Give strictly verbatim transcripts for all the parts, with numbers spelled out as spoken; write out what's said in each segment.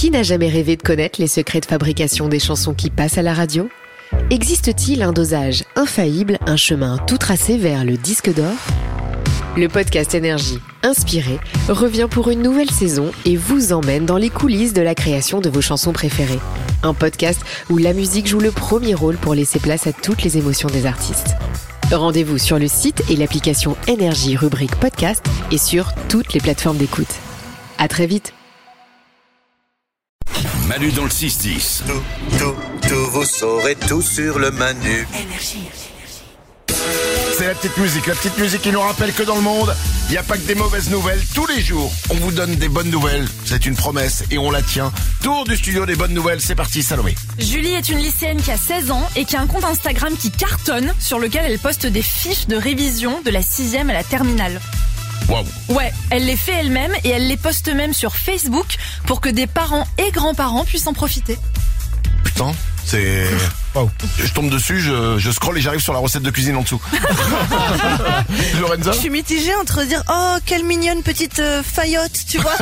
Qui n'a jamais rêvé de connaître les secrets de fabrication des chansons qui passent à la radio ? Existe-t-il un dosage infaillible, un chemin tout tracé vers le disque d'or ? Le podcast Énergie, inspiré, revient pour une nouvelle saison et vous emmène dans les coulisses de la création de vos chansons préférées. Un podcast où la musique joue le premier rôle pour laisser place à toutes les émotions des artistes. Rendez-vous sur le site et l'application Énergie rubrique podcast et sur toutes les plateformes d'écoute. À très vite. Manu dans le six dix. Tout, tout, tout, vous saurez tout sur le Manu. Énergie. C'est la petite musique, la petite musique qui nous rappelle que dans le monde, il n'y a pas que des mauvaises nouvelles. Tous les jours, on vous donne des bonnes nouvelles. C'est une promesse et on la tient. Tour du studio des bonnes nouvelles, c'est parti Salomé. Julie est une lycéenne qui a seize ans et qui a un compte Instagram qui cartonne, sur lequel elle poste des fiches de révision de la sixième à la terminale. Waouh. Ouais, elle les fait elle-même et elle les poste même sur Facebook pour que des parents et grands-parents puissent en profiter. Putain, c'est... Wow. Je tombe dessus, je, je scrolle et j'arrive sur la recette de cuisine en dessous. Lorenza ? Je suis mitigée entre dire oh quelle mignonne petite euh, faillotte, tu vois.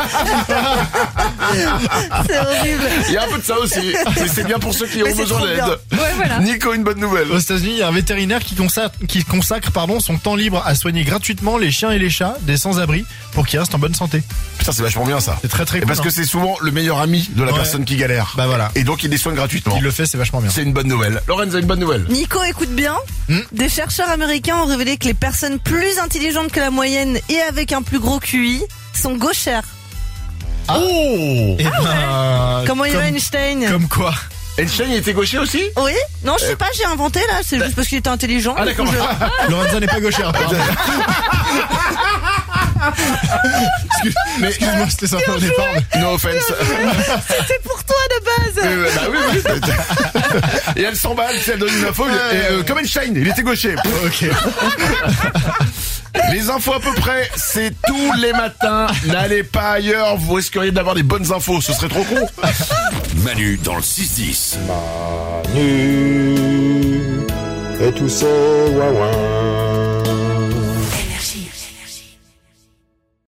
C'est horrible. Il y a un peu de ça aussi. Mais c'est bien pour ceux qui Mais ont c'est besoin trop d'aide. bien. Ouais, voilà. Nico, une bonne nouvelle. Aux États-Unis, il y a un vétérinaire qui consacre, qui consacre pardon, son temps libre à soigner gratuitement les chiens et les chats des sans-abri pour qu'ils restent en bonne santé. Putain, c'est vachement bien ça. C'est très très Et cool. parce hein. que c'est souvent le meilleur ami de la Ouais. personne qui galère. Bah voilà. Et donc il les soigne gratuitement. Il le fait, c'est vachement bien. C'est une bonne nouvelle. Lorenza, une bonne nouvelle. Nico, écoute bien. Hmm. Des chercheurs américains ont révélé que les personnes plus intelligentes que la moyenne et avec un plus gros Q I sont gauchères. Oh. Et ben, Comme comme, Einstein. comme quoi. Einstein, il était gaucher aussi ? Oui. Non, je sais pas, j'ai inventé là. C'est juste parce qu'il était intelligent. Ah d'accord. Lorenza n'est pas gauchère. pardon. Excuse- mais excuse-moi, c'était sympa au départ. mais- No offense. C'est pour toi de base. Euh, bah oui, oui. Et elle s'emballe, si elle donne une info. Et, euh, comme Einstein, il était gaucher. Ok. Les infos à peu près, c'est tous les matins. N'allez pas ailleurs, vous risqueriez d'avoir des bonnes infos, ce serait trop con. Manu dans le six dix. Manu et tous ces ouin